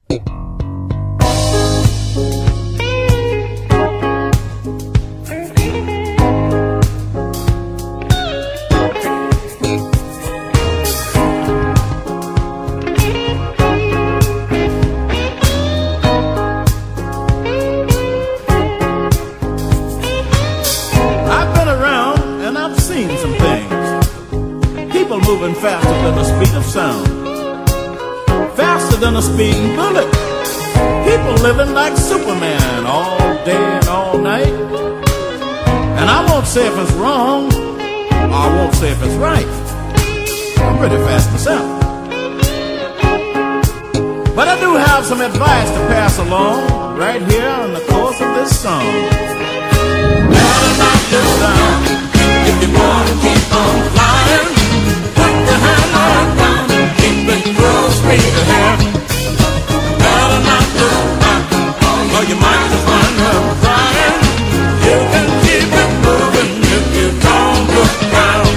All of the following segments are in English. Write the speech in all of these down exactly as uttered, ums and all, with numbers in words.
Moving faster than the speed of sound, faster than a speeding bullet. People living like Superman all day and all night. And I won't say if it's wrong, or I won't say if it's right. I'm pretty fast myself. But I do have some advice to pass along right here in the course of this song. Better knock this down if you want to keep on flying. The hammer down and keep it full speed ahead. Better not look back, or you might just wind up crying. You can keep it moving if you don't look down.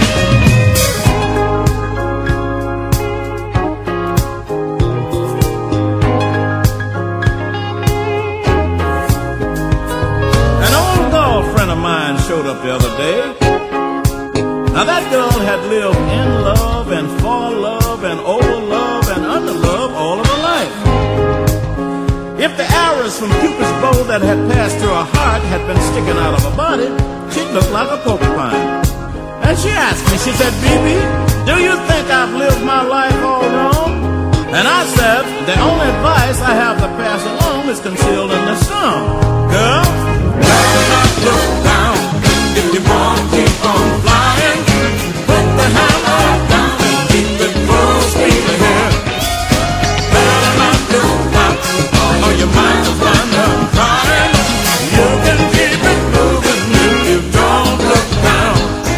An old girlfriend of mine showed up the other day. Now that girl had lived in love and for love and over love and under love all of her life. If the arrows from Cupid's bow that had passed through her heart had been sticking out of her body, she'd look like a porcupine. And she asked me, she said, B B, do you think I've lived my life all wrong? And I said, the only advice I have to pass along is concealed in this song. Girl, better not look down if you want to keep on flying. Put the hammer down and keep it full speed ahead. Better not look back, or you might just wind up crying. You can keep it moving if you don't look down.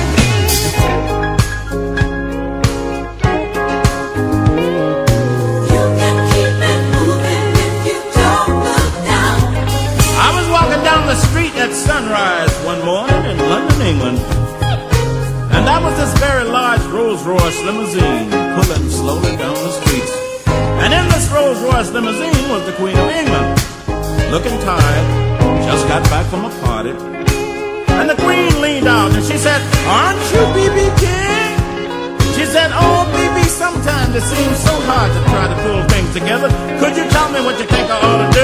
You can keep it moving if you don't look down. I was walking down the street at sunrise one morning in London, England. And that was this very large Rolls-Royce limousine pulling slowly down the streets. And in this Rolls-Royce limousine was the Queen of England, looking tired, just got back from a party. And the Queen leaned out and she said, aren't you B B King? She said, oh B B, sometimes it seems so hard to try to pull things together. Could you tell me what you think I ought to do?